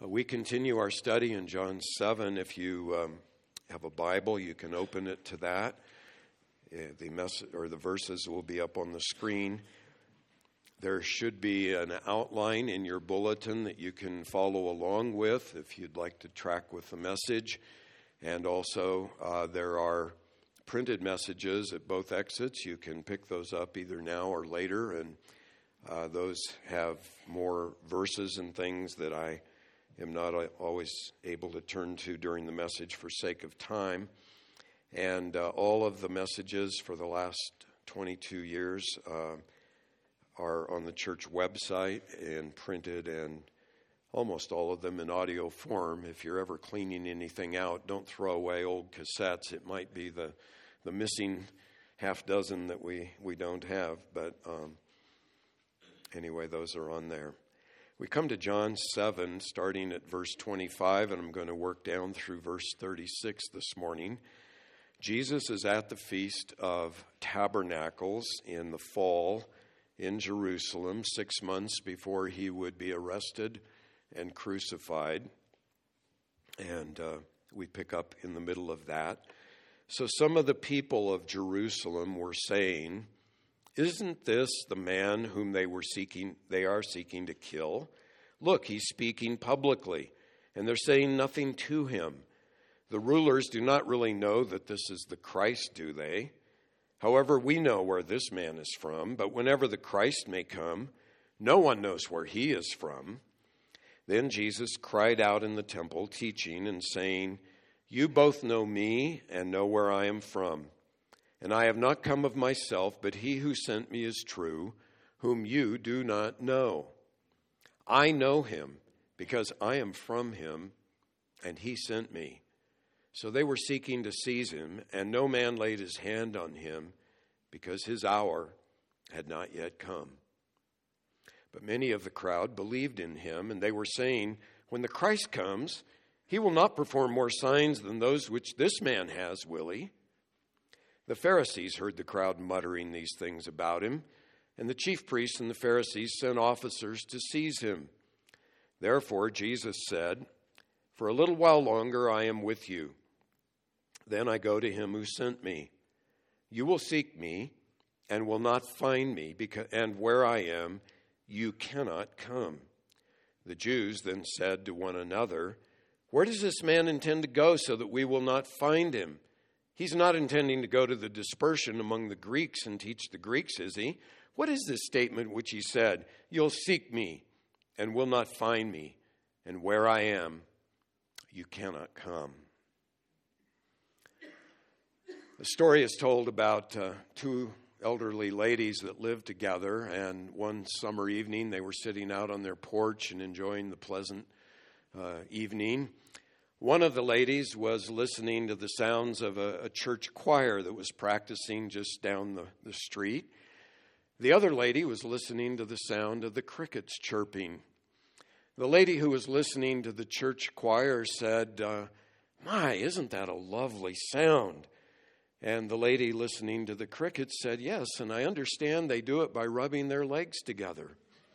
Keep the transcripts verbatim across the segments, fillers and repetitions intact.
Uh, we continue our study in John seven. If you um, have a Bible, you can open it to that. Uh, the message or the verses will be up on the screen. There should be an outline in your bulletin that you can follow along with if you'd like to track with the message. And also, uh, there are printed messages at both exits. You can pick those up either now or later, and uh, those have more verses and things that I am not always able to turn to during the message for sake of time. And uh, all of the messages for the last twenty-two years uh, are on the church website and printed, and almost all of them in audio form. If you're ever cleaning anything out, don't throw away old cassettes. It might be the, the missing half dozen that we, we don't have. But um, anyway, those are on there. We come to John seven, starting at verse twenty-five, and I'm going to work down through verse thirty-six this morning. Jesus is at the Feast of Tabernacles in the fall in Jerusalem, six months before he would be arrested and crucified. And uh, we pick up in the middle of that. So some of the people of Jerusalem were saying, "Isn't this the man whom they were seeking, they are seeking to kill? Look, he's speaking publicly, and they're saying nothing to him. The rulers do not really know that this is the Christ, do they? However, we know where this man is from, but whenever the Christ may come, no one knows where he is from." Then Jesus cried out in the temple, teaching and saying, "You both know me and know where I am from. And I have not come of myself, but he who sent me is true, whom you do not know. I know him because I am from him, and he sent me." So they were seeking to seize him, and no man laid his hand on him because his hour had not yet come. But many of the crowd believed in him, and they were saying, "When the Christ comes, he will not perform more signs than those which this man has, will he?" The Pharisees heard the crowd muttering these things about him, and the chief priests and the Pharisees sent officers to seize him. Therefore Jesus said, "For a little while longer I am with you. Then I go to him who sent me. You will seek me and will not find me, because, and where I am, you cannot come." The Jews then said to one another, "Where does this man intend to go so that we will not find him? He's not intending to go to the dispersion among the Greeks and teach the Greeks, is he? What is this statement which he said, 'You'll seek me and will not find me, and where I am, you cannot come'?" The story is told about uh, two elderly ladies that lived together, and one summer evening they were sitting out on their porch and enjoying the pleasant uh, evening. One of the ladies was listening to the sounds of a, a church choir that was practicing just down the, the street. The other lady was listening to the sound of the crickets chirping. The lady who was listening to the church choir said, uh, "My, isn't that a lovely sound?" And the lady listening to the crickets said, "Yes, and I understand they do it by rubbing their legs together."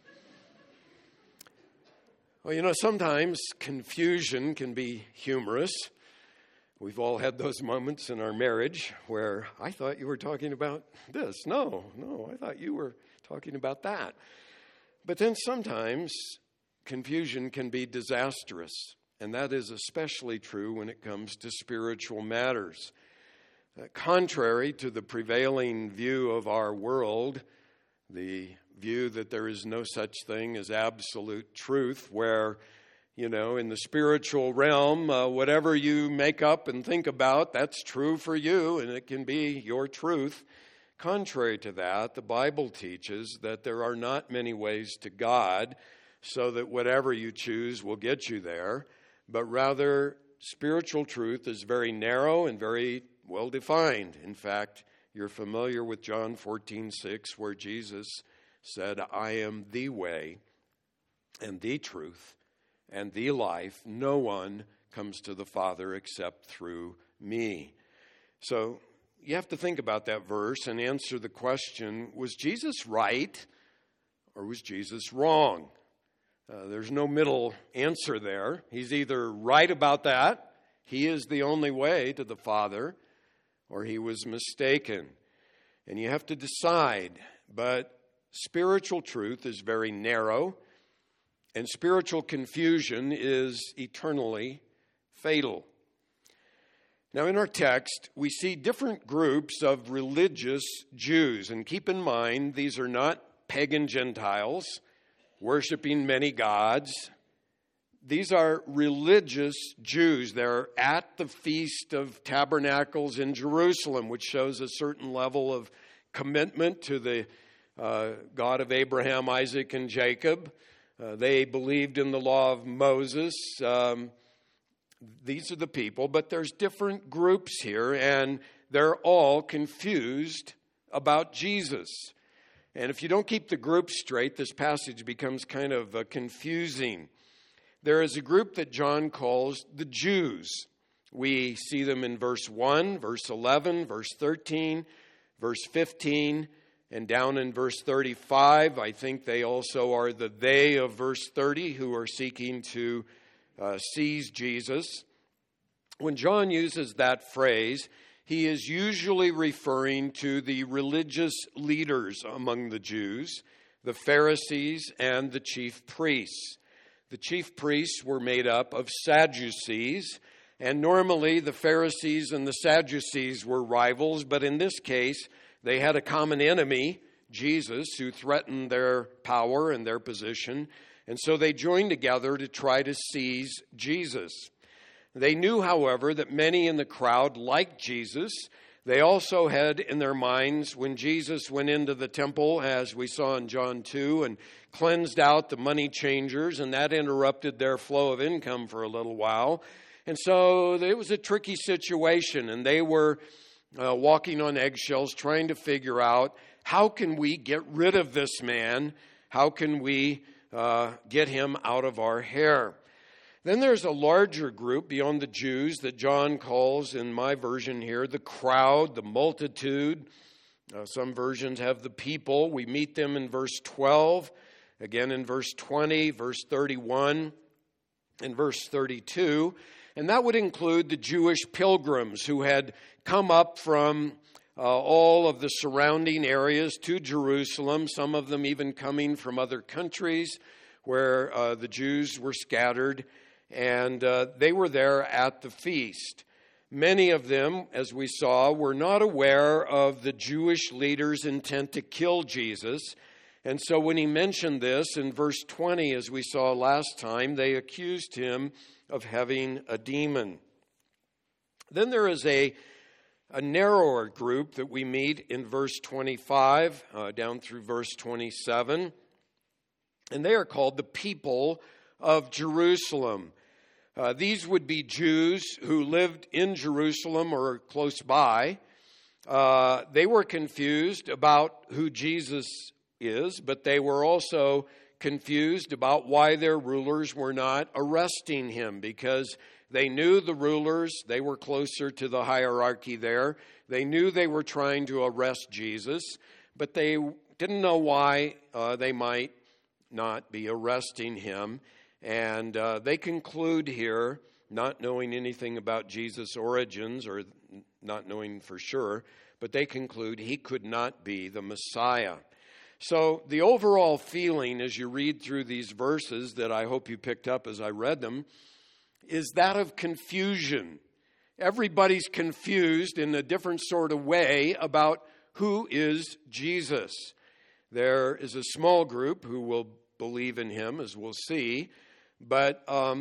Well, you know, sometimes confusion can be humorous. We've all had those moments in our marriage where I thought you were talking about this. No, no, I thought you were talking about that. But then sometimes confusion can be disastrous, and that is especially true when it comes to spiritual matters. Uh, contrary to the prevailing view of our world, the view that there is no such thing as absolute truth, where, you know, in the spiritual realm, uh, whatever you make up and think about, that's true for you, and it can be your truth. Contrary to that, the Bible teaches that there are not many ways to God, so that whatever you choose will get you there, but rather spiritual truth is very narrow and very well defined. In fact, you're familiar with John fourteen six, where Jesus said, "I am the way and the truth and the life. No one comes to the Father except through me." So you have to think about that verse and answer the question, was Jesus right or was Jesus wrong? Uh, there's no middle answer there. He's either right about that, he is the only way to the Father, or he was mistaken. And you have to decide. But spiritual truth is very narrow, and spiritual confusion is eternally fatal. Now, in our text, we see different groups of religious Jews. And keep in mind, these are not pagan Gentiles worshiping many gods. These are religious Jews. They're at the Feast of Tabernacles in Jerusalem, which shows a certain level of commitment to the uh, God of Abraham, Isaac, and Jacob. Uh, they believed in the law of Moses. Um, these are the people, but there's different groups here, and they're all confused about Jesus. And if you don't keep the group straight, this passage becomes kind of uh, confusing. There is a group that John calls the Jews. We see them in verse one, verse eleven, verse thirteen, verse fifteen, and down in verse thirty-five. I think they also are the they of verse thirty who are seeking to uh, seize Jesus. When John uses that phrase, he is usually referring to the religious leaders among the Jews, the Pharisees and the chief priests. The chief priests were made up of Sadducees, and normally the Pharisees and the Sadducees were rivals, but in this case, they had a common enemy, Jesus, who threatened their power and their position, and so they joined together to try to seize Jesus. They knew, however, that many in the crowd liked Jesus. They also had in their minds when Jesus went into the temple, as we saw in John two, and cleansed out the money changers, and that interrupted their flow of income for a little while. And so it was a tricky situation, and they were uh, walking on eggshells trying to figure out, how can we get rid of this man? How can we uh, get him out of our hair? Then there's a larger group beyond the Jews that John calls, in my version here, the crowd, the multitude. Uh, some versions have the people. We meet them in verse twelve, again in verse twenty, verse thirty-one, and verse thirty-two. And that would include the Jewish pilgrims who had come up from uh, all of the surrounding areas to Jerusalem, some of them even coming from other countries where uh, the Jews were scattered. And uh, they were there at the feast. Many of them, as we saw, were not aware of the Jewish leaders' intent to kill Jesus. And so when he mentioned this in verse twenty, as we saw last time, they accused him of having a demon. Then there is a, a narrower group that we meet in verse twenty-five uh, down through verse twenty-seven. And they are called the people of Jerusalem. Uh, these would be Jews who lived in Jerusalem or close by. Uh, they were confused about who Jesus is, but they were also confused about why their rulers were not arresting him, because they knew the rulers, they were closer to the hierarchy there. They knew they were trying to arrest Jesus, but they didn't know why uh, they might not be arresting him. And uh, they conclude here, not knowing anything about Jesus' origins, or not knowing for sure, but they conclude he could not be the Messiah. So the overall feeling as you read through these verses that I hope you picked up as I read them is that of confusion. Everybody's confused in a different sort of way about who is Jesus. There is a small group who will believe in him, as we'll see. But um,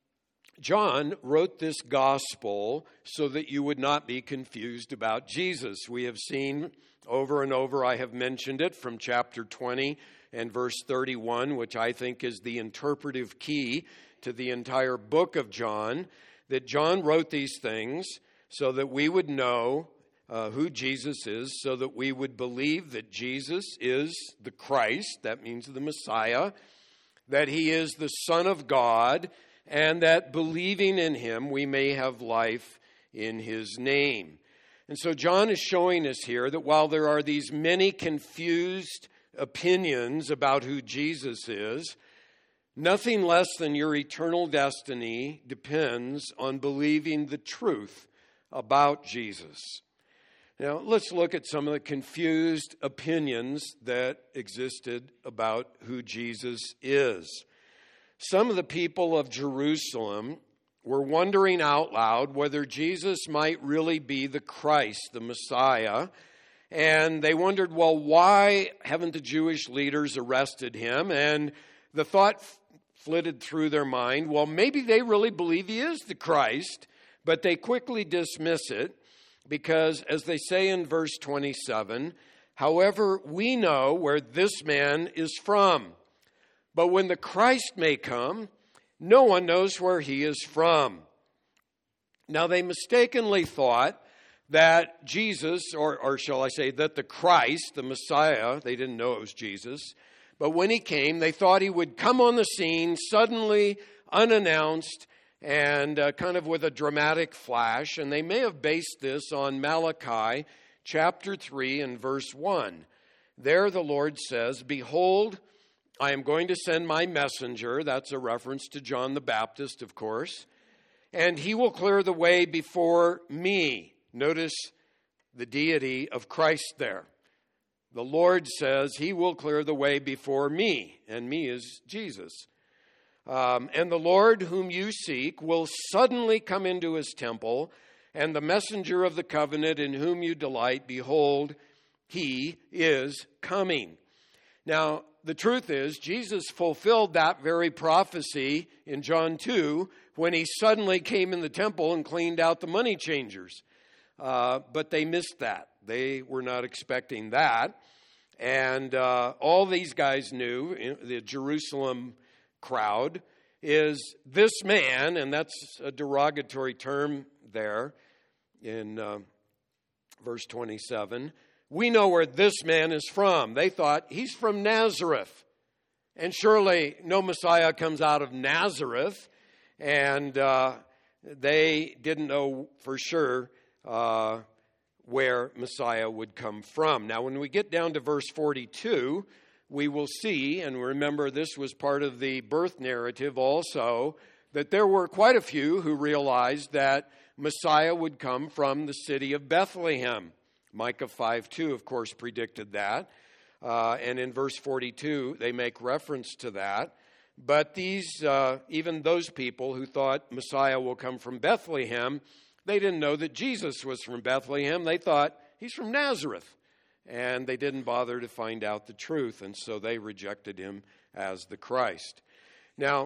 John wrote this gospel so that you would not be confused about Jesus. We have seen over and over, I have mentioned it from chapter twenty and verse thirty-one, which I think is the interpretive key to the entire book of John, that John wrote these things so that we would know uh, who Jesus is, so that we would believe that Jesus is the Christ, that means the Messiah, that he is the Son of God, and that believing in him we may have life in his name. And so John is showing us here that while there are these many confused opinions about who Jesus is, Nothing less than your eternal destiny depends on believing the truth about Jesus. Now, let's look at some of the confused opinions that existed about who Jesus is. Some of the people of Jerusalem were wondering out loud whether Jesus might really be the Christ, the Messiah. And they wondered, well, why haven't the Jewish leaders arrested him? And the thought flitted through their mind, well, maybe they really believe he is the Christ, but they quickly dismiss it because, as they say in verse twenty-seven, however, we know where this man is from. But when the Christ may come, no one knows where he is from. Now, they mistakenly thought that Jesus, or, or shall I say, that the Christ, the Messiah, they didn't know it was Jesus, but when he came, they thought he would come on the scene suddenly, unannounced, and uh, kind of with a dramatic flash. And they may have based this on Malachi chapter three and verse one. There the Lord says, behold, I am going to send my messenger. That's a reference to John the Baptist, of course. And he will clear the way before me. Notice the deity of Christ there. The Lord says he will clear the way before me, and me is Jesus. Um, and the Lord whom you seek will suddenly come into his temple, and the messenger of the covenant in whom you delight, behold, he is coming. Now, the truth is, Jesus fulfilled that very prophecy in John two when he suddenly came in the temple and cleaned out the money changers. Uh, but they missed that. They were not expecting that. And uh, all these guys knew, the Jerusalem crowd, is this man, and that's a derogatory term there in uh, verse twenty-seven. We know where this man is from. They thought, he's from Nazareth. And surely no Messiah comes out of Nazareth. And uh, they didn't know for sure Uh, where Messiah would come from. Now, when we get down to verse forty-two, we will see, and remember this was part of the birth narrative also, that there were quite a few who realized that Messiah would come from the city of Bethlehem. Micah five two, of course, predicted that. Uh, and in verse forty-two, they make reference to that. But these, uh, even those people who thought Messiah will come from Bethlehem, they didn't know that Jesus was from Bethlehem. They thought he's from Nazareth. And they didn't bother to find out the truth. And so they rejected him as the Christ. Now,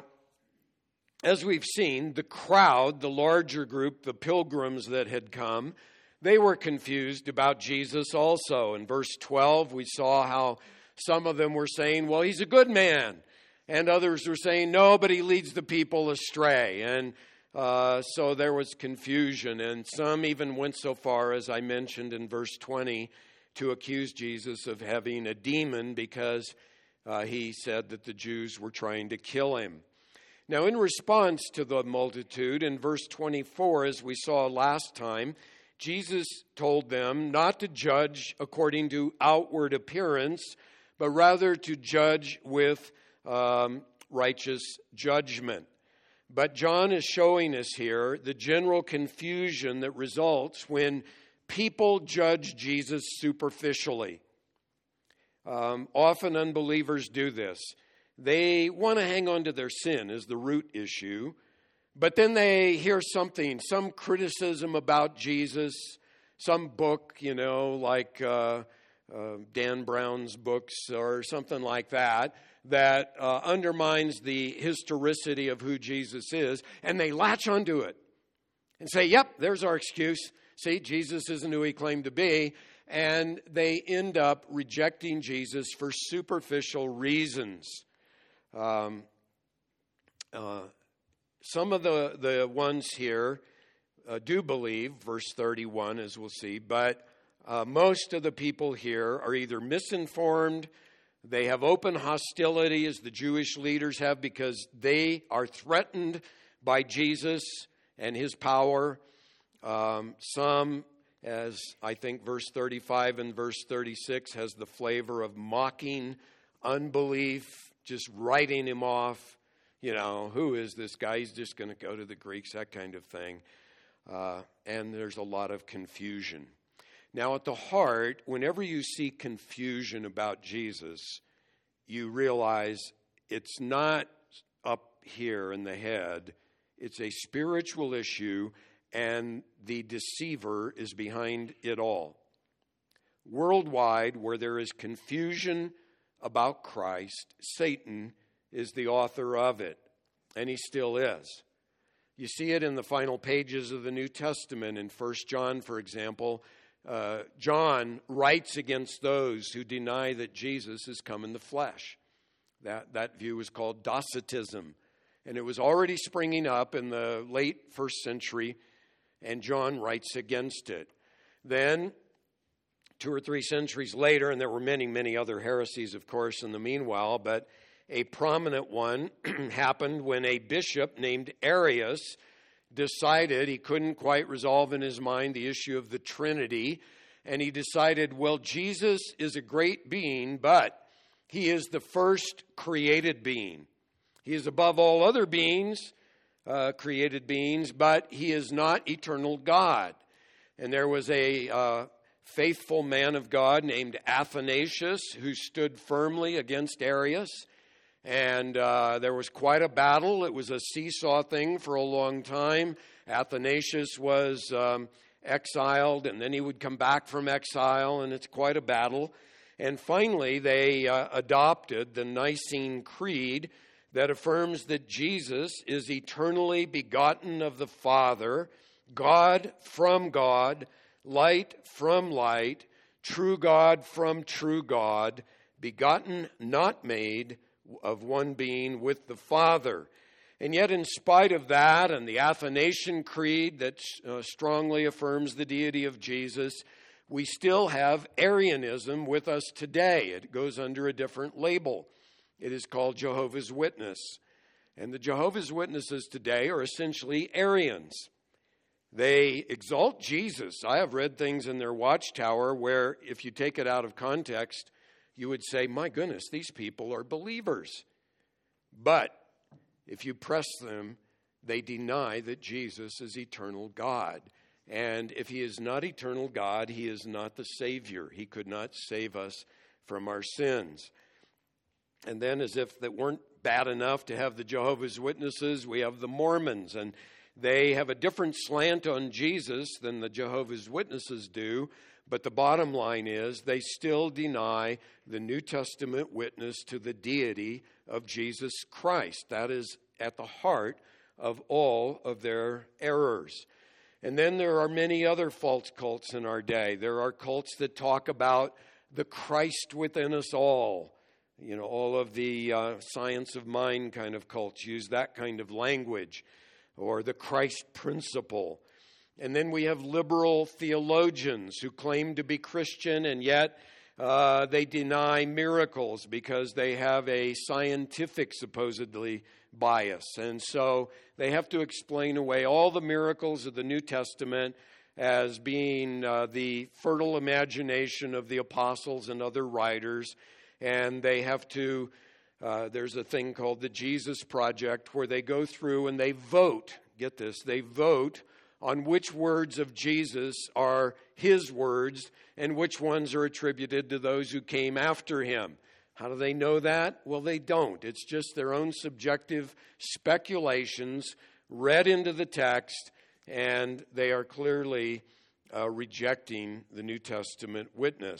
as we've seen, the crowd, the larger group, the pilgrims that had come, they were confused about Jesus also. In verse twelve, we saw how some of them were saying, well, he's a good man. And others were saying, no, but he leads the people astray. And Uh, so there was confusion, and some even went so far, as I mentioned in verse twenty, to accuse Jesus of having a demon because uh, he said that the Jews were trying to kill him. Now, in response to the multitude, in verse twenty-four, as we saw last time, Jesus told them not to judge according to outward appearance, but rather to judge with um, righteous judgment. But John is showing us here the general confusion that results when people judge Jesus superficially. Um, often unbelievers do this. They want to hang on to their sin as the root issue, but then they hear something, some criticism about Jesus, some book, you know, like uh, uh, Dan Brown's books or something like that, that uh, undermines the historicity of who Jesus is, and they latch onto it and say, yep, there's our excuse. See, Jesus isn't who he claimed to be. And they end up rejecting Jesus for superficial reasons. Um, uh, some of the, the ones here uh, do believe, verse thirty-one, as we'll see, but uh, most of the people here are either misinformed. They have open hostility, as the Jewish leaders have, because they are threatened by Jesus and his power. Um, some, as I think verse thirty-five and verse thirty-six, has the flavor of mocking unbelief, just writing him off. You know, who is this guy? He's just going to go to the Greeks, that kind of thing. Uh, and there's a lot of confusion. Now, at the heart, whenever you see confusion about Jesus, you realize it's not up here in the head. It's a spiritual issue, and the deceiver is behind it all. Worldwide, where there is confusion about Christ, Satan is the author of it, and he still is. You see it in the final pages of the New Testament. In First John, for example, uh, John writes against those who deny that Jesus has come in the flesh. That, that view is called Docetism, and it was already springing up in the late first century, and John writes against it. Then, two or three centuries later, and there were many, many other heresies, of course, in the meanwhile, but a prominent one happened when a bishop named Arius decided he couldn't quite resolve in his mind the issue of the Trinity, and he decided, well, Jesus is a great being, but he is the first created being. He is above all other beings, uh, created beings, but he is not eternal God. And there was a uh, faithful man of God named Athanasius who stood firmly against Arius. And uh, there was quite a battle. It was a seesaw thing for a long time. Athanasius was um, exiled, and then he would come back from exile, and it's quite a battle. And finally, they uh, adopted the Nicene Creed that affirms that Jesus is eternally begotten of the Father, God from God, light from light, true God from true God, begotten, not made, of one being with the Father. And yet, in spite of that and the Athanasian Creed that uh, strongly affirms the deity of Jesus, we still have Arianism with us today. It goes under a different label. It is called Jehovah's Witness. And the Jehovah's Witnesses today are essentially Arians. They exalt Jesus. I have read things in their watchtower where, if you take it out of context, you would say, my goodness, these people are believers. But if you press them, they deny that Jesus is eternal God. And if he is not eternal God, he is not the Savior. He could not save us from our sins. And then, as if that weren't bad enough to have the Jehovah's Witnesses, we have the Mormons. And they have a different slant on Jesus than the Jehovah's Witnesses do. But the bottom line is they still deny the New Testament witness to the deity of Jesus Christ. That is at the heart of all of their errors. And then there are many other false cults in our day. There are cults that talk about the Christ within us all. You know, all of the uh, science of mind kind of cults use that kind of language, or the Christ principle. And then we have liberal theologians who claim to be Christian, and yet uh, they deny miracles because they have a scientific, supposedly, bias. And so they have to explain away all the miracles of the New Testament as being uh, the fertile imagination of the apostles and other writers. And they have to, uh, there's a thing called the Jesus Project where they go through and they vote. Get this, they vote on which words of Jesus are his words and which ones are attributed to those who came after him. How do they know that? Well, they don't. It's just their own subjective speculations read into the text, and they are clearly uh, rejecting the New Testament witness.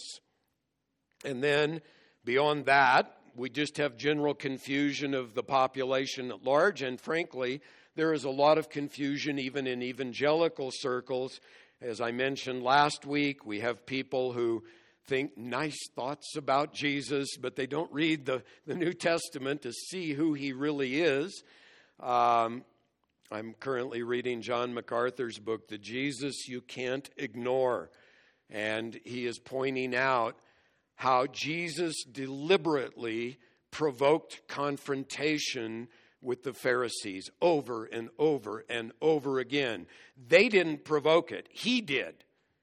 And then, beyond that, we just have general confusion of the population at large, and frankly, there is a lot of confusion even in evangelical circles. As I mentioned last week, we have people who think nice thoughts about Jesus, but they don't read the, the New Testament to see who he really is. Um, I'm currently reading John MacArthur's book, The Jesus You Can't Ignore. And he is pointing out how Jesus deliberately provoked confrontation with the Pharisees over and over and over again. They didn't provoke it. He did,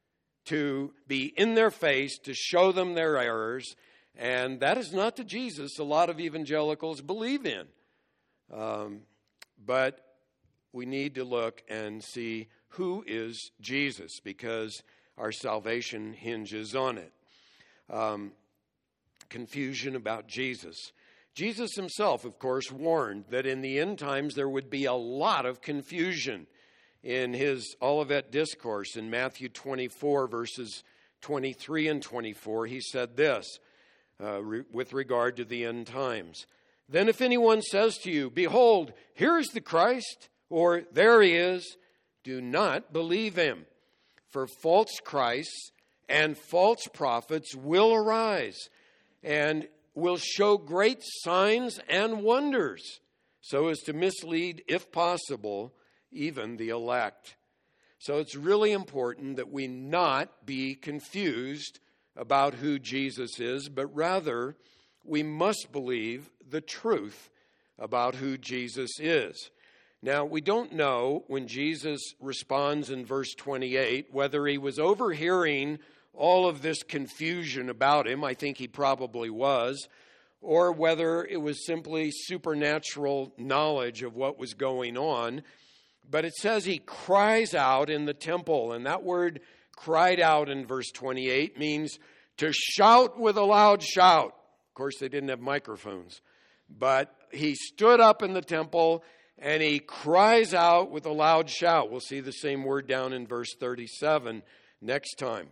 to be in their face, to show them their errors. And that is not the Jesus a lot of evangelicals believe in. Um, but we need to look and see who is Jesus, because our salvation hinges on it. Um, confusion about Jesus. Jesus himself, of course, warned that in the end times there would be a lot of confusion. In his Olivet Discourse in Matthew twenty-four, verses twenty-three and twenty-four, he said this uh, re- with regard to the end times. Then if anyone says to you, behold, here is the Christ, or there he is, do not believe him. For false Christs and false prophets will arise and will show great signs and wonders, so as to mislead, if possible, even the elect. So it's really important that we not be confused about who Jesus is, but rather we must believe the truth about who Jesus is. Now, we don't know when Jesus responds in verse twenty-eight whether he was overhearing all of this confusion about him. I think he probably was. Or whether it was simply supernatural knowledge of what was going on. But it says he cries out in the temple. And that word cried out in verse twenty-eight means to shout with a loud shout. Of course, they didn't have microphones. But he stood up in the temple and he cries out with a loud shout. We'll see the same word down in verse thirty-seven next time.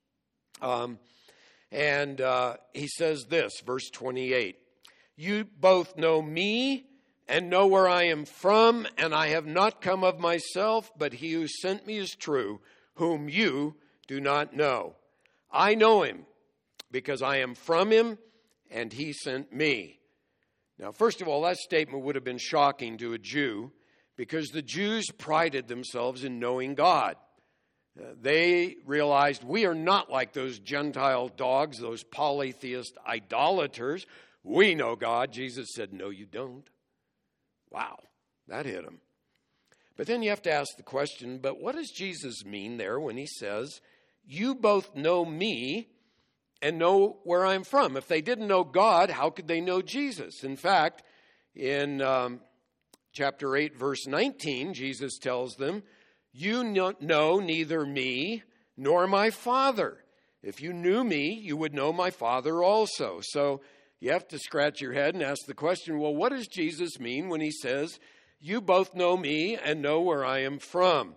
Um, and uh, he says this, verse twenty-eight. You both know me and know where I am from, and I have not come of myself, but he who sent me is true, whom you do not know. I know him because I am from him, and he sent me. Now, first of all, that statement would have been shocking to a Jew because the Jews prided themselves in knowing God. Uh, they realized we are not like those Gentile dogs, those polytheist idolaters. We know God. Jesus said, no, you don't. Wow, that hit him. But then you have to ask the question, but what does Jesus mean there when he says, you both know me and know where I'm from? If they didn't know God, how could they know Jesus? In fact, in um, chapter eight, verse nineteen, Jesus tells them, you know neither me nor my Father. If you knew me, you would know my Father also. So you have to scratch your head and ask the question, well, what does Jesus mean when he says, you both know me and know where I am from?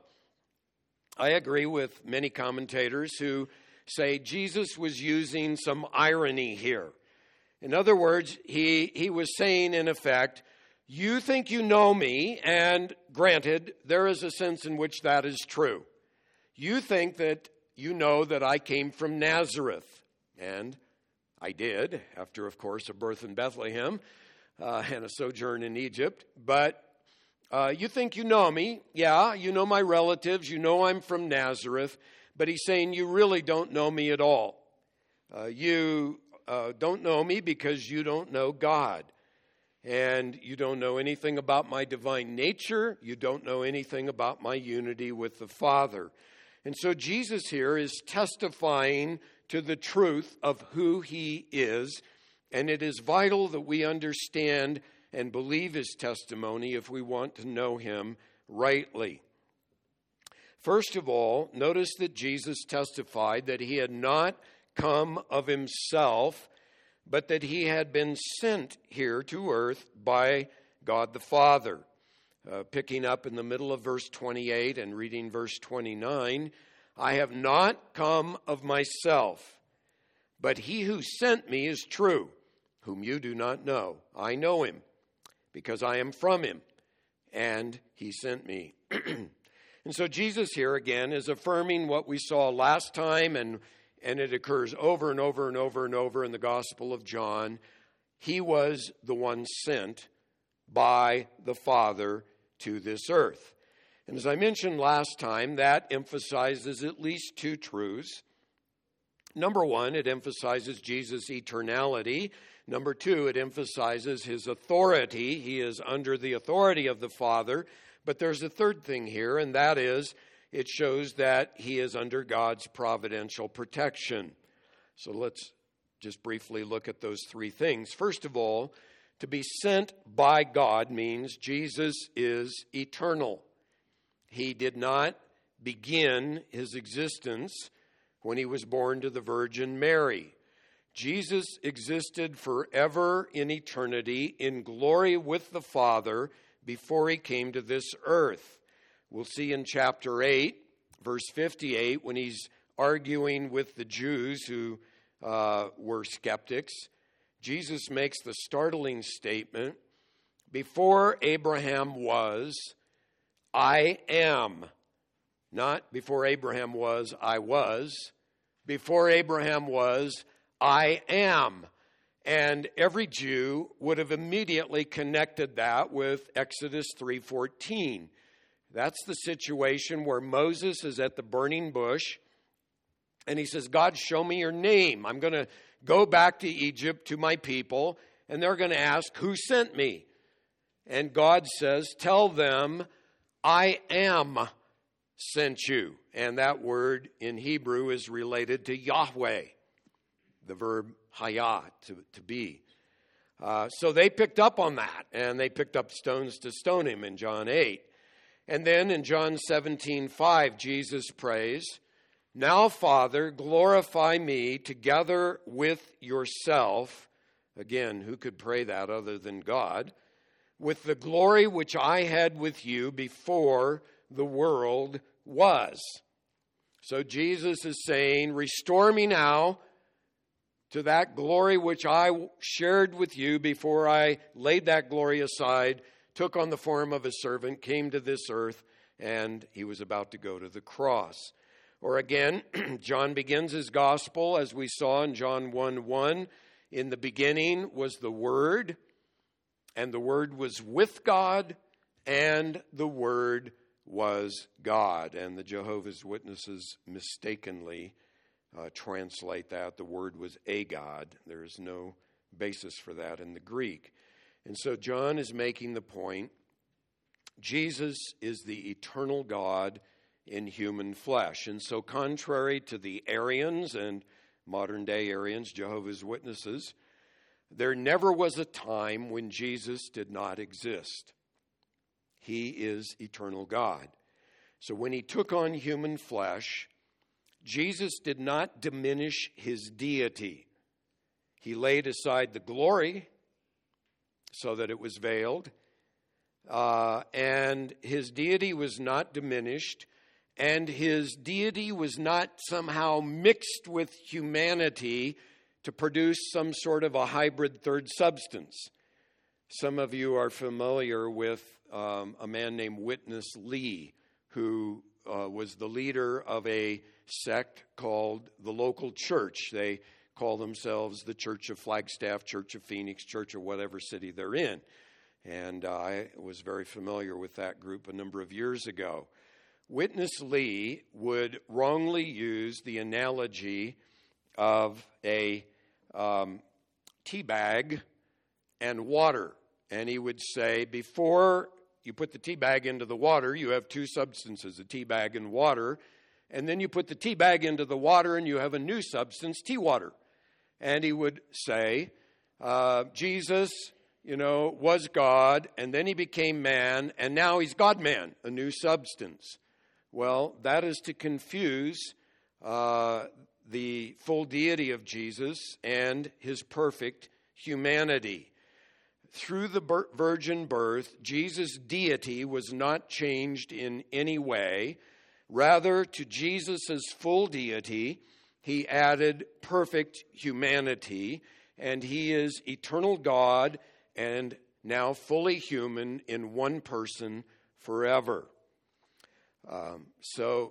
I agree with many commentators who say Jesus was using some irony here. In other words, he, he was saying, in effect, you think you know me, and granted, there is a sense in which that is true. You think that you know that I came from Nazareth, and I did, after, of course, a birth in Bethlehem uh, and a sojourn in Egypt. But uh, you think you know me. Yeah, you know my relatives. You know I'm from Nazareth. But he's saying you really don't know me at all. Uh, you uh, don't know me because you don't know God. And you don't know anything about my divine nature. You don't know anything about my unity with the Father. And so Jesus here is testifying to the truth of who he is. And it is vital that we understand and believe his testimony if we want to know him rightly. First of all, notice that Jesus testified that he had not come of himself, but that he had been sent here to earth by God the Father. Uh, picking up in the middle of verse twenty-eight and reading verse twenty-nine, I have not come of myself, but he who sent me is true, whom you do not know. I know him, because I am from him, and he sent me. And so Jesus here again is affirming what we saw last time, and And it occurs over and over and over and over in the Gospel of John. He was the one sent by the Father to this earth. And as I mentioned last time, that emphasizes at least two truths. Number one, it emphasizes Jesus' eternality. Number two, it emphasizes his authority. He is under the authority of the Father. But there's a third thing here, and that is, it shows that he is under God's providential protection. So let's just briefly look at those three things. First of all, To be sent by God means Jesus is eternal. He did not begin his existence when he was born to the Virgin Mary. Jesus existed forever in eternity in glory with the Father before he came to this earth. We'll see in chapter eight, verse fifty-eight, when he's arguing with the Jews who uh, were skeptics, Jesus makes the startling statement, before Abraham was, I am. Not before Abraham was, I was. Before Abraham was, I am. And every Jew would have immediately connected that with Exodus three fourteen. That's the situation where Moses is at the burning bush, and he says, God, show me your name. I'm going to go back to Egypt to my people, and they're going to ask, who sent me? And God says, tell them, I am sent you. And that word in Hebrew is related to Yahweh, the verb hayah, to, to be. Uh, so they picked up on that, and they picked up stones to stone him in John eight. And then in John seventeen five, Jesus prays, now, Father, glorify me together with yourself. Again, who could pray that other than God? With the glory which I had with you before the world was. So Jesus is saying, restore me now to that glory which I shared with you before I laid that glory aside, took on the form of a servant, came to this earth, and he was about to go to the cross. Or again, John begins his gospel, as we saw in John one one. In the beginning was the Word, and the Word was with God, and the Word was God. And the Jehovah's Witnesses mistakenly uh, translate that. The Word was a God. There is no basis for that in the Greek. And so John is making the point, Jesus is the eternal God in human flesh. And so contrary to the Arians and modern-day Arians, Jehovah's Witnesses, there never was a time when Jesus did not exist. He is eternal God. So when he took on human flesh, Jesus did not diminish his deity. He laid aside the glory so that it was veiled, uh, and his deity was not diminished, and his deity was not somehow mixed with humanity to produce some sort of a hybrid third substance. Some of you are familiar with um, a man named Witness Lee, who uh, was the leader of a sect called the Local Church. They call themselves the Church of Flagstaff, Church of Phoenix, Church of whatever city they're in. And uh, I was very familiar with that group a number of years ago. Witness Lee would wrongly use the analogy of a um, tea bag and water. And he would say, before you put the tea bag into the water, you have two substances, a tea bag and water. And then you put the tea bag into the water and you have a new substance, tea water. And he would say, uh, Jesus, you know, was God, and then he became man, and now he's God-man, a new substance. Well, that is to confuse uh, the full deity of Jesus and his perfect humanity. Through the virgin birth, Jesus' deity was not changed in any way. Rather, to Jesus' full deity, he added perfect humanity, and he is eternal God and now fully human in one person forever. Um, so,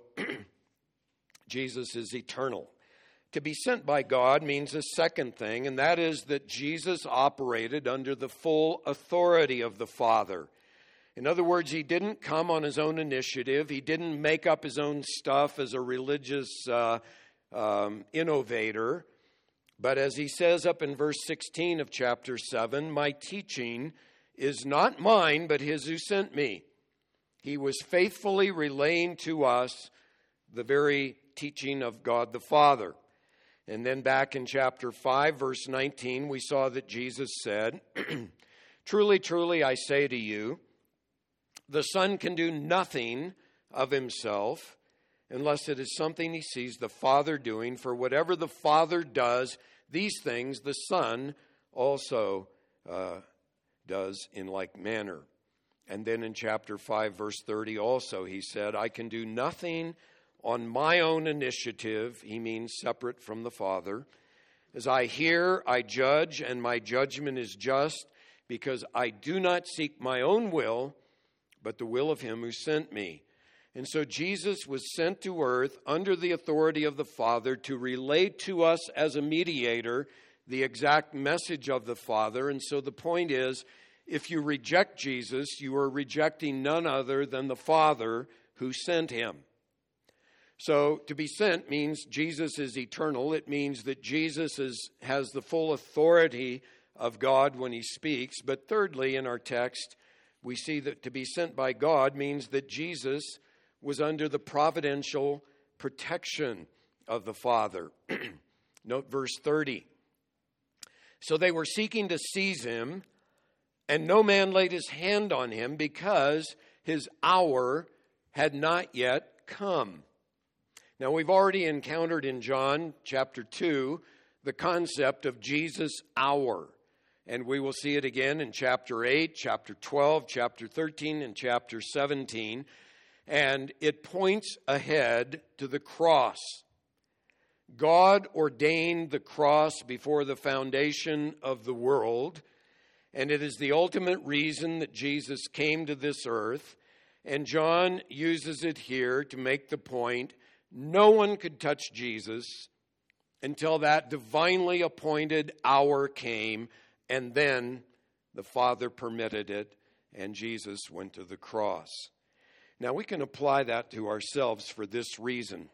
Jesus is eternal. To be sent by God means a second thing, and that is that Jesus operated under the full authority of the Father. In other words, he didn't come on his own initiative. He didn't make up his own stuff as a religious uh, um, innovator. But as he says up in verse sixteen of chapter seven, my teaching is not mine, but his who sent me. He was faithfully relaying to us the very teaching of God the Father. And then back in chapter five, verse nineteen, we saw that Jesus said, Truly, truly, I say to you, the Son can do nothing of himself unless it is something he sees the Father doing. For whatever the Father does, these things the Son also uh, does in like manner. And then in chapter five, verse thirty also, he said, I can do nothing on my own initiative. He means separate from the Father. As I hear, I judge, and my judgment is just, because I do not seek my own will, but the will of him who sent me. And so Jesus was sent to earth under the authority of the Father to relate to us as a mediator the exact message of the Father. And so the point is, if you reject Jesus, you are rejecting none other than the Father who sent him. So to be sent means Jesus is eternal. It means that Jesus is, has the full authority of God when he speaks. But thirdly, in our text, we see that to be sent by God means that Jesus was under the providential protection of the Father. Note verse thirty. So they were seeking to seize him, and no man laid his hand on him because his hour had not yet come. Now, we've already encountered in John chapter two the concept of Jesus' hour. And we will see it again in chapter eight, chapter twelve, chapter thirteen, and chapter seventeen. And it points ahead to the cross. God ordained the cross before the foundation of the world. And it is the ultimate reason that Jesus came to this earth. And John uses it here to make the point, no one could touch Jesus until that divinely appointed hour came, and then the Father permitted it, and Jesus went to the cross. Now we can apply that to ourselves for this reason.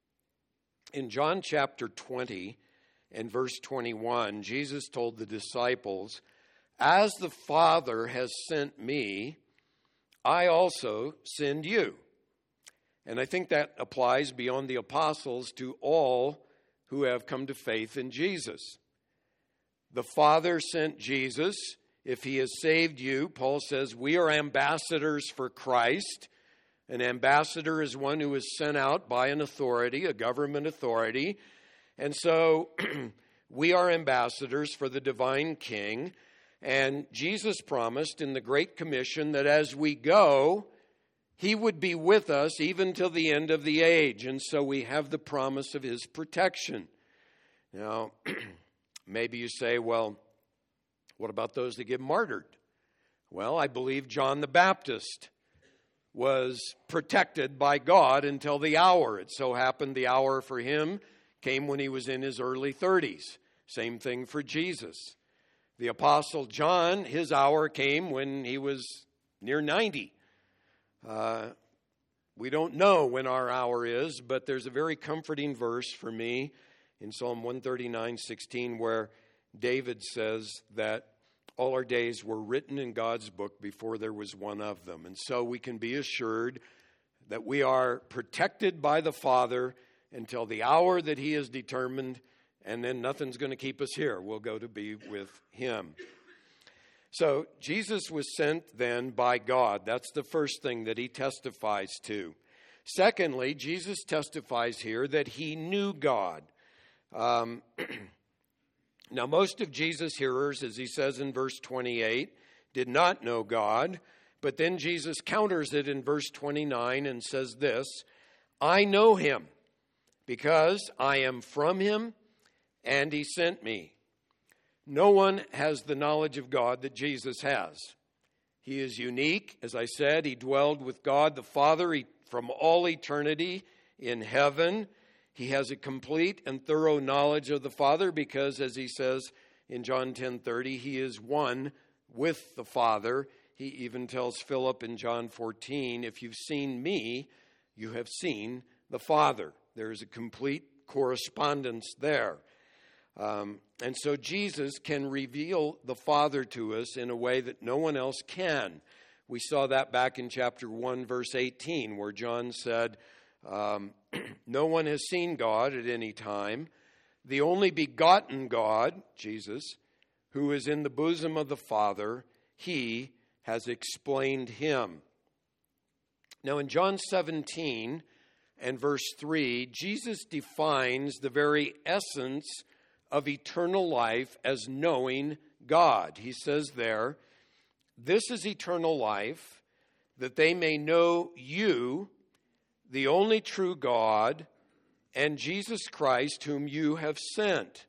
In John chapter twenty and verse twenty-one, Jesus told the disciples, as the Father has sent me, I also send you. And I think that applies beyond the apostles to all who have come to faith in Jesus. The Father sent Jesus. If he has saved you, Paul says, we are ambassadors for Christ. An ambassador is one who is sent out by an authority, a government authority. And so we are ambassadors for the divine King. And Jesus promised in the Great Commission that as we go, he would be with us even till the end of the age. And so we have the promise of his protection. Now, maybe you say, well, what about those that get martyred? Well, I believe John the Baptist was protected by God until the hour. It so happened the hour for him came when he was in his early thirties. Same thing for Jesus. The Apostle John, his hour came when he was near ninety. Uh, we don't know when our hour is, but there's a very comforting verse for me in Psalm one thirty-nine, sixteen, where David says that all our days were written in God's book before there was one of them. And so we can be assured that we are protected by the Father until the hour that he has determined, and then nothing's going to keep us here. We'll go to be with him. So Jesus was sent then by God. That's the first thing that he testifies to. Secondly, Jesus testifies here that he knew God. Um, now, most of Jesus' hearers, as he says in verse twenty-eight, did not know God. But then Jesus counters it in verse twenty-nine and says this, I know him because I am from him and he sent me. No one has the knowledge of God that Jesus has. He is unique. As I said, he dwelled with God the Father from all eternity in heaven. He has a complete and thorough knowledge of the Father because, as he says in John ten thirty, he is one with the Father. He even tells Philip in John fourteen, if you've seen me, you have seen the Father. There is a complete correspondence there. Um, and so Jesus can reveal the Father to us in a way that no one else can. We saw that back in chapter one, verse eighteen, where John said, um, no one has seen God at any time. The only begotten God, Jesus, who is in the bosom of the Father, he has explained him. Now in John seventeen and verse three, Jesus defines the very essence of eternal life as knowing God. He says there, "This is eternal life, that they may know you, the only true God, and Jesus Christ, whom you have sent."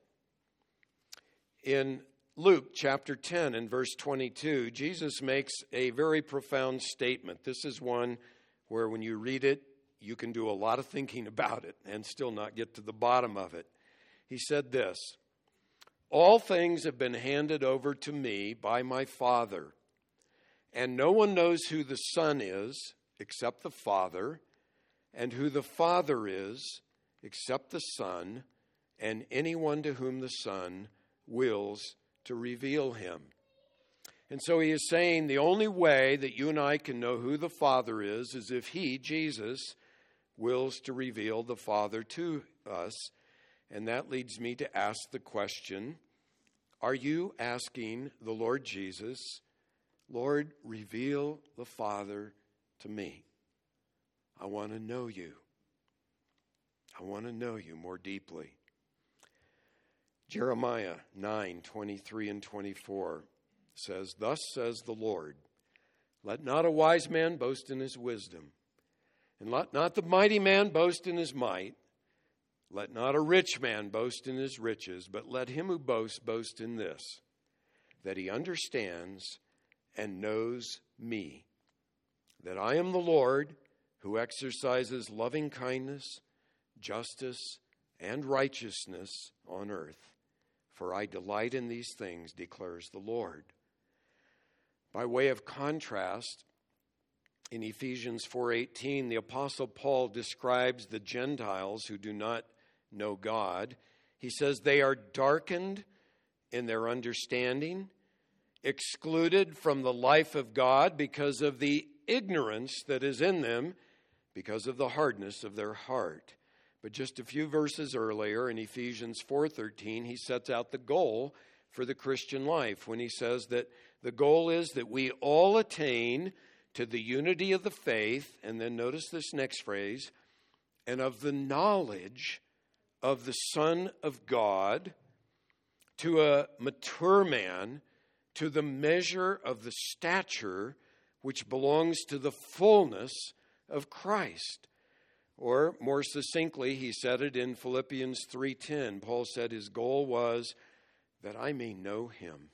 In Luke chapter ten and verse twenty-two, Jesus makes a very profound statement. This is one where when you read it, you can do a lot of thinking about it and still not get to the bottom of it. He said this, "All things have been handed over to me by my Father, and no one knows who the Son is except the Father, and who the Father is except the Son, and anyone to whom the Son wills to reveal him." And so he is saying the only way that you and I can know who the Father is is if he, Jesus, wills to reveal the Father to us. And that leads me to ask the question, are you asking the Lord Jesus, "Lord, reveal the Father to me. I want to know you. I want to know you more deeply." Jeremiah nine, twenty-three and twenty-four says, "Thus says the Lord, let not a wise man boast in his wisdom, and let not the mighty man boast in his might. Let not a rich man boast in his riches, but let him who boasts boast in this, that he understands and knows me, that I am the Lord who exercises loving kindness, justice, and righteousness on earth. For I delight in these things, declares the Lord." By way of contrast, in Ephesians four eighteen, the Apostle Paul describes the Gentiles who do not know God. He says they are darkened in their understanding, excluded from the life of God because of the ignorance that is in them, because of the hardness of their heart. But just a few verses earlier in Ephesians four thirteen, he sets out the goal for the Christian life when he says that the goal is that we all attain to the unity of the faith, and then notice this next phrase, "and of the knowledge of the Son of God, to a mature man, to the measure of the stature which belongs to the fullness of Christ." Or more succinctly, he said it in Philippians three ten. Paul said his goal was that I may know him.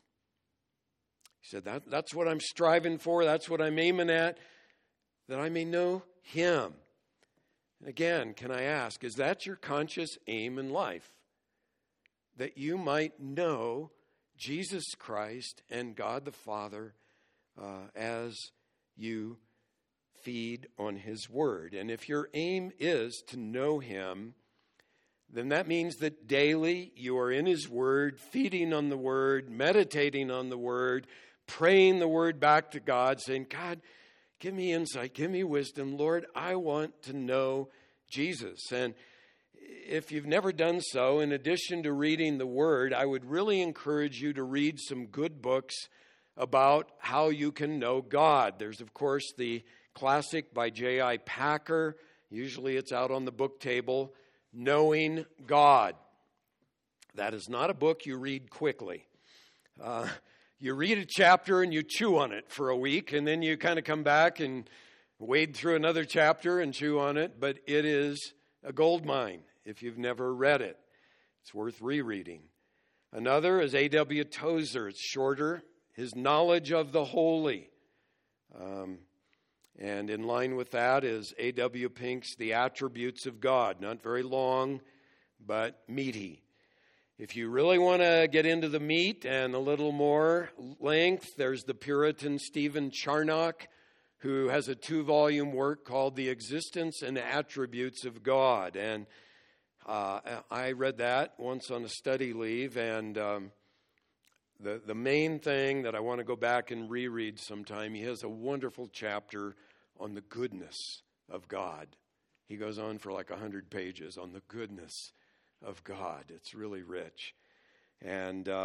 He said, that, that's what I'm striving for. That's what I'm aiming at, that I may know him. And again, can I ask, is that your conscious aim in life? That you might know Jesus Christ and God the Father uh, as you feed on his word. And if your aim is to know him, then that means that daily you are in his word, feeding on the word, meditating on the word, praying the word back to God, saying, "God, give me insight, give me wisdom. Lord, I want to know Jesus." And if you've never done so, in addition to reading the word, I would really encourage you to read some good books about how you can know God. There's, of course, the classic by J I Packer. Usually it's out on the book table, Knowing God. That is not a book you read quickly. Uh, you read a chapter and you chew on it for a week, and then you kind of come back and wade through another chapter and chew on it, but it is a gold mine if you've never read it. It's worth rereading. Another is A W Tozer. It's shorter. His Knowledge of the Holy. Um, and in line with that is A W Pink's The Attributes of God. Not very long, but meaty. If you really want to get into the meat and a little more length, there's the Puritan Stephen Charnock, who has a two-volume work called The Existence and Attributes of God. And uh, I read that once on a study leave, and um, the, the main thing that I want to go back and reread sometime, he has a wonderful chapter on the goodness of God. He goes on for like one hundred pages on the goodness of God. It's really rich. And um,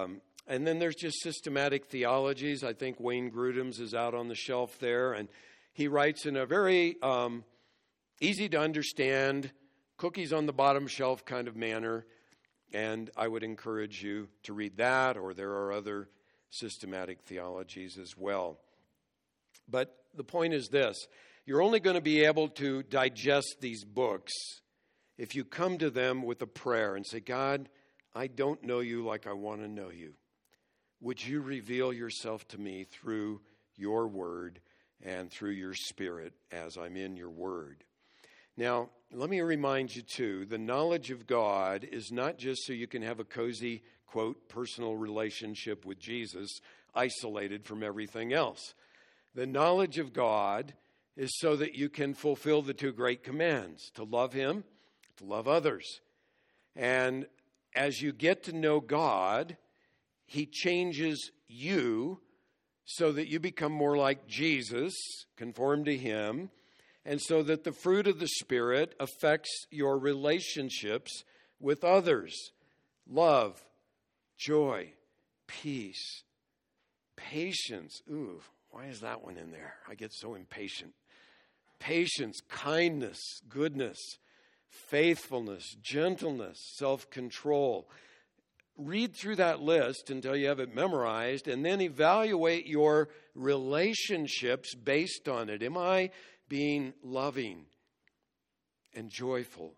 and then there's just systematic theologies. I think Wayne Grudem's is out on the shelf there, and he writes in a very um, easy to understand, cookies on the bottom shelf kind of manner, and I would encourage you to read that, or there are other systematic theologies as well. But the point is this: you're only going to be able to digest these books if you come to them with a prayer and say, God, I don't know you like I want to know you. Would you reveal yourself to me through your word and through your spirit as I'm in your word? Now, let me remind you too, the knowledge of God is not just so you can have a cozy, quote, personal relationship with Jesus, isolated from everything else. The knowledge of God is so that you can fulfill the two great commands, to love him, to love others. And as you get to know God, he changes you so that you become more like Jesus, conform to him, and so that the fruit of the Spirit affects your relationships with others. Love, joy, peace, patience. Ooh, why is that one in there? I get so impatient. Patience, kindness, goodness, faithfulness, gentleness, self-control. Read through that list until you have it memorized, and then evaluate your relationships based on it. Am I being loving and joyful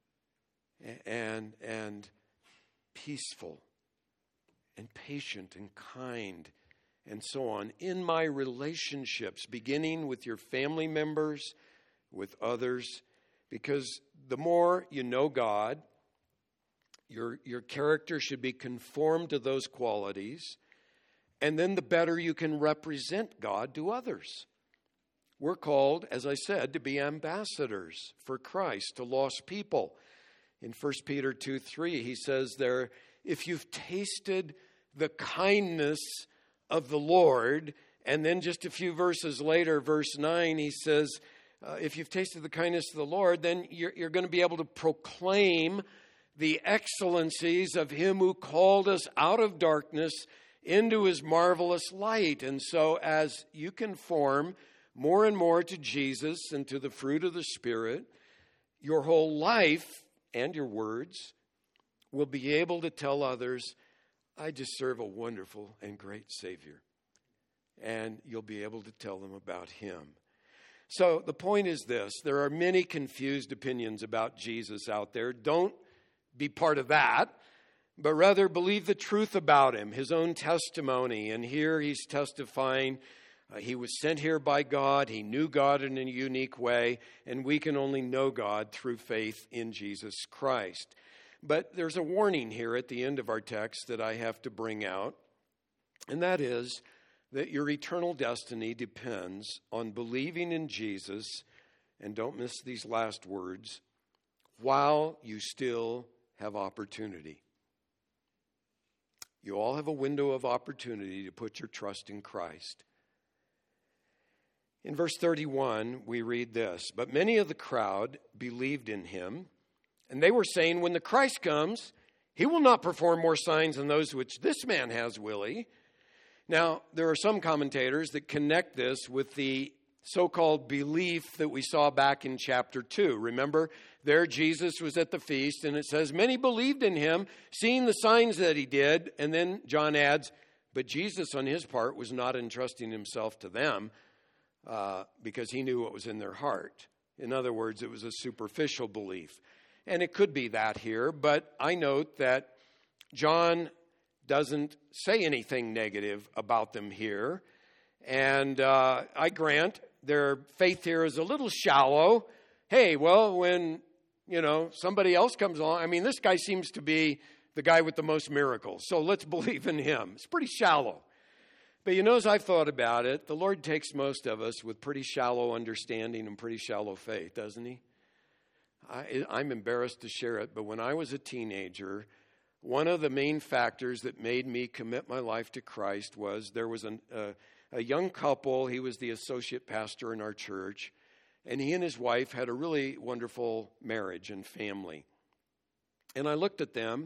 and, and peaceful and patient and kind and so on in my relationships, beginning with your family members, with others? Because the more you know God, your, your character should be conformed to those qualities, and then the better you can represent God to others. We're called, as I said, to be ambassadors for Christ to lost people. In First Peter two three, he says there, if you've tasted the kindness of the Lord, and then just a few verses later, verse nine, he says, uh, if you've tasted the kindness of the Lord, then you're, you're going to be able to proclaim the excellencies of him who called us out of darkness into his marvelous light. And so as you conform more and more to Jesus and to the fruit of the Spirit, your whole life and your words will be able to tell others, I just serve a wonderful and great Savior. And you'll be able to tell them about him. So the point is this: there are many confused opinions about Jesus out there. Don't be part of that, but rather believe the truth about him, his own testimony. And here he's testifying uh, he was sent here by God. He knew God in a unique way, and we can only know God through faith in Jesus Christ. But there's a warning here at the end of our text that I have to bring out, and that is that your eternal destiny depends on believing in Jesus, and don't miss these last words, while you still have opportunity. You all have a window of opportunity to put your trust in Christ. In verse thirty-one, we read this, but many of the crowd believed in him, and they were saying, when the Christ comes, he will not perform more signs than those which this man has, will he? Now, there are some commentators that connect this with the so-called belief that we saw back in chapter two. Remember, there Jesus was at the feast, and it says, many believed in him, seeing the signs that he did. And then John adds, but Jesus on his part was not entrusting himself to them uh, because he knew what was in their heart. In other words, it was a superficial belief. And it could be that here, but I note that John doesn't say anything negative about them here. And uh, I grant their faith here is a little shallow. Hey, well, when, you know, somebody else comes along, I mean, this guy seems to be the guy with the most miracles, so let's believe in him. It's pretty shallow. But you know, as I've thought about it, the Lord takes most of us with pretty shallow understanding and pretty shallow faith, doesn't he? I, I'm embarrassed to share it, but when I was a teenager, one of the main factors that made me commit my life to Christ was there was an, uh, a young couple. He was the associate pastor in our church, and he and his wife had a really wonderful marriage and family. And I looked at them,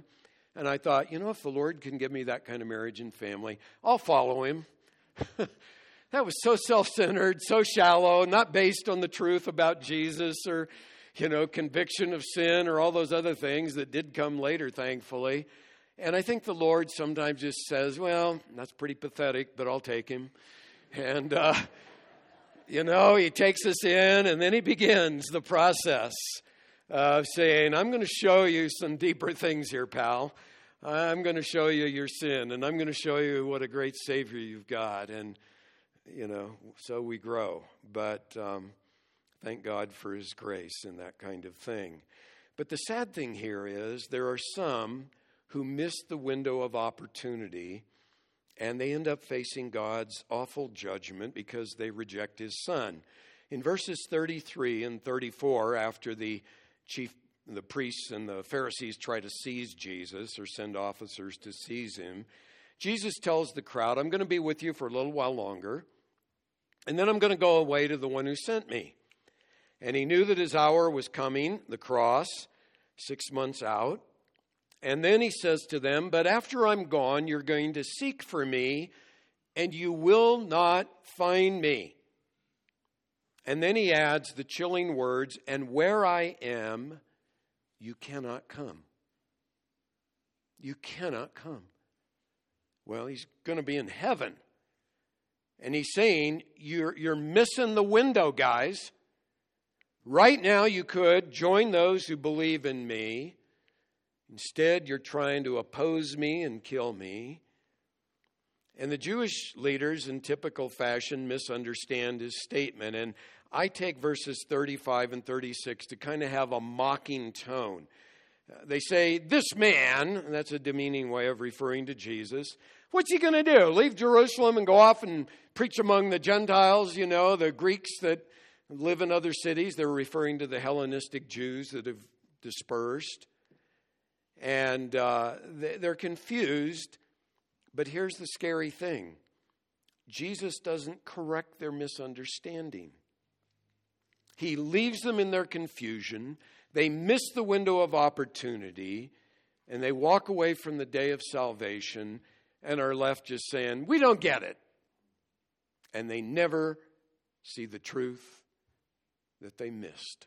And I thought, you know, if the Lord can give me that kind of marriage and family, I'll follow him. That was so self-centered, so shallow, not based on the truth about Jesus or, you know, conviction of sin or all those other things that did come later, thankfully. And I think the Lord sometimes just says, well, that's pretty pathetic, but I'll take him. And, uh, you know, he takes us in, and then he begins the process of saying, I'm going to show you some deeper things here, pal. I'm going to show you your sin, and I'm going to show you what a great Savior you've got. And, you know, so we grow. But um, thank God for his grace and that kind of thing. But the sad thing here is there are some who miss the window of opportunity, and they end up facing God's awful judgment because they reject his Son. In verses thirty-three and thirty-four, after the chief, the priests and the Pharisees try to seize Jesus or send officers to seize him, Jesus tells the crowd, I'm going to be with you for a little while longer, and then I'm going to go away to the one who sent me. And he knew that his hour was coming, the cross, six months out. And then he says to them, but after I'm gone, you're going to seek for me, and you will not find me. And then he adds the chilling words, and where I am, you cannot come. You cannot come. Well, he's going to be in heaven. And he's saying, you're, you're missing the window, guys. Right now you could join those who believe in me. Instead, you're trying to oppose me and kill me. And the Jewish leaders, in typical fashion, misunderstand his statement. And I take verses thirty-five and thirty-six to kind of have a mocking tone. They say, this man, and that's a demeaning way of referring to Jesus, what's he going to do? Leave Jerusalem and go off and preach among the Gentiles, you know, the Greeks that live in other cities? They're referring to the Hellenistic Jews that have dispersed. And uh, they're confused, but here's the scary thing. Jesus doesn't correct their misunderstanding. He leaves them in their confusion. They miss the window of opportunity, and they walk away from the day of salvation and are left just saying, we don't get it. And they never see the truth that they missed.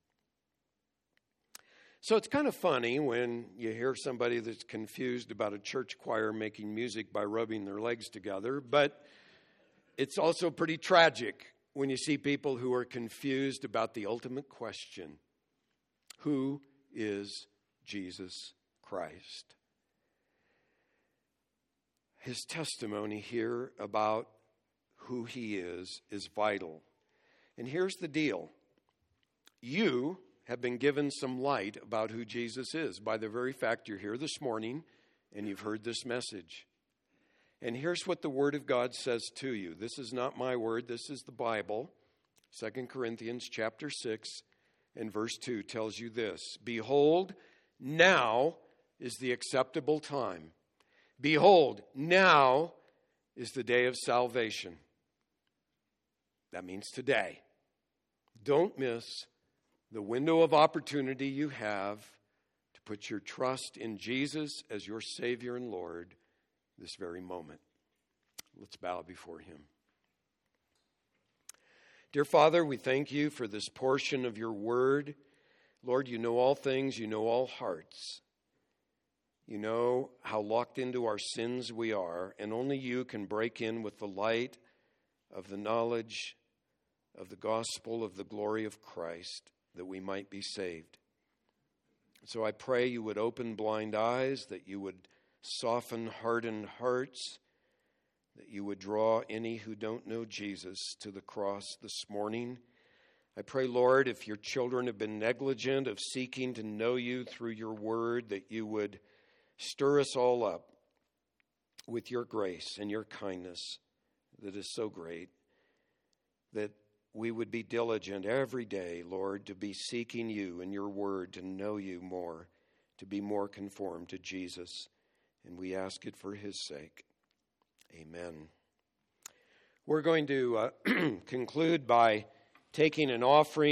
So it's kind of funny when you hear somebody that's confused about a church choir making music by rubbing their legs together, but it's also pretty tragic when you see people who are confused about the ultimate question: who is Jesus Christ? His testimony here about who he is is vital. And here's the deal. You have been given some light about who Jesus is by the very fact you're here this morning and you've heard this message. And here's what the Word of God says to you. This is not my word, this is the Bible. Second Corinthians chapter six and verse two tells you this: behold, now is the acceptable time. Behold, now is the day of salvation. That means today. Don't miss the window of opportunity you have to put your trust in Jesus as your Savior and Lord this very moment. Let's bow before him. Dear Father, we thank you for this portion of your word. Lord, you know all things, you know all hearts. You know how locked into our sins we are, and only you can break in with the light of the knowledge of the gospel of the glory of Christ, that we might be saved. So I pray you would open blind eyes, that you would soften hardened hearts, that you would draw any who don't know Jesus to the cross this morning. I pray, Lord, if your children have been negligent of seeking to know you through your word, that you would stir us all up with your grace and your kindness that is so great, that we would be diligent every day, Lord, to be seeking you and your word, to know you more, to be more conformed to Jesus. And we ask it for his sake. Amen. We're going to uh, conclude by taking an offering.